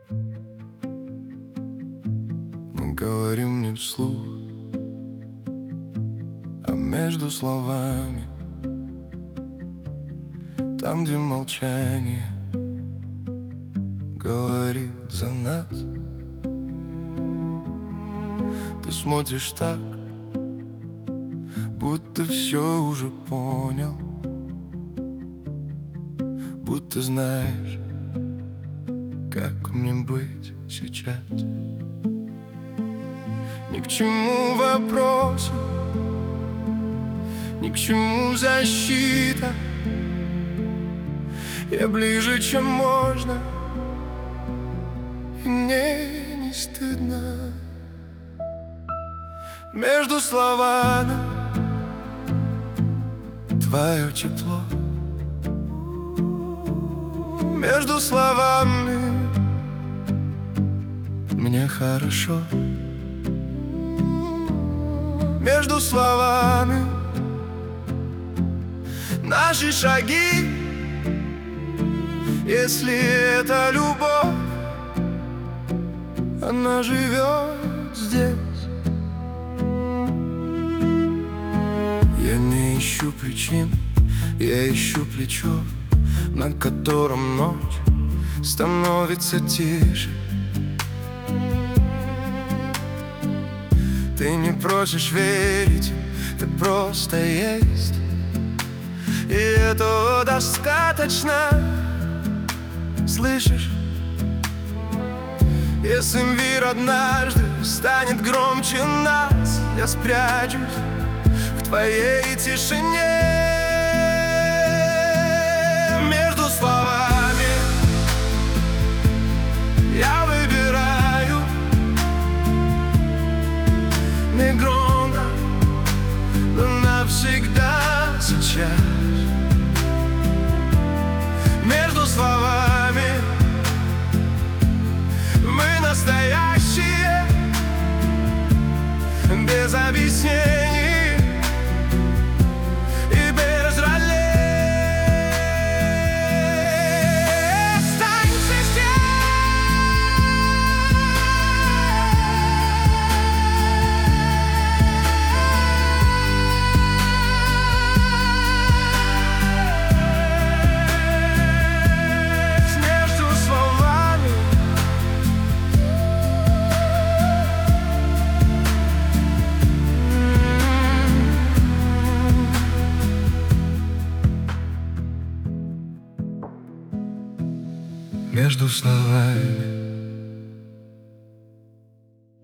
Мы говорим не вслух, а между словами, там, где молчание говорит за нас. Ты смотришь так, будто все уже понял, будто знаешь, как мне быть сейчас. Ни к чему вопросы, ни к чему защита. Я ближе, чем можно, и мне не стыдно. Между словами твое тепло, между словами мне хорошо, между словами наши шаги. Если это любовь, она живет здесь. Я не ищу причин, я ищу плечо, на котором ночь становится тише. Ты не просишь верить, ты просто есть, и этого достаточно. Слышишь? Если мир однажды станет громче нас, я спрячусь в твоей тишине. Между словами я выбираю негромко, но навсегда сейчас. Между словами мы настоящие, без объяснений и без ролей. Останься здесь. Между словами между словами